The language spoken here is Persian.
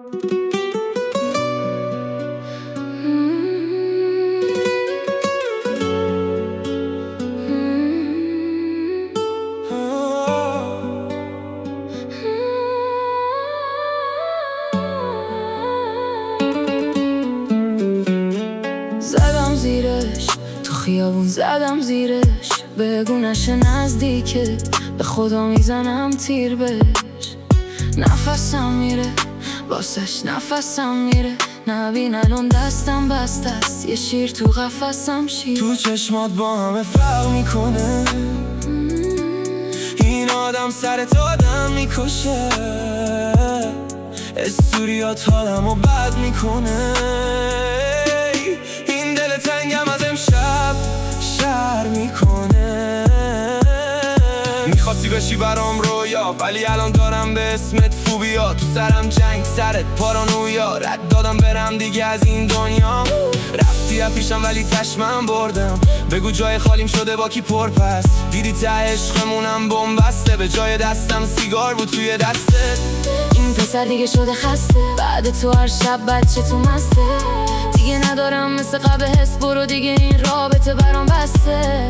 زدم زیرش تو خیابون، زدم زیرش بگو نشه نزدیکه، به خدا میزنم تیر بهش. نفسم میره واسش، نفسم میره، نبین الان دستم بسته است، یه شیر تو قفسم شیر. تو چشمات با همه فرق میکنه، این آدم سرت آدم میکشه، استوریات حالمو بد میکنه. این دل تنگم از امشب شر میکنه. میخواستی بشی برام رویا، ولی الان دارم به اسمت فوبیا. تو سرم جنگ، سرت پارانویا، رد دادم برم دیگه از این دنیا. رفتی از پیشم ولی تشمم بردم، بگو جای خالیم شده با کی پر پس. دیدی ته عشقمونم بمبسته، به جای دستم سیگار بود توی دستت. این پسر دیگه شده خسته، بعد تو هر شب بچه تو مسته. دیگه ندارم مثل قبل حس، برو دیگه این رابطه برام بسته.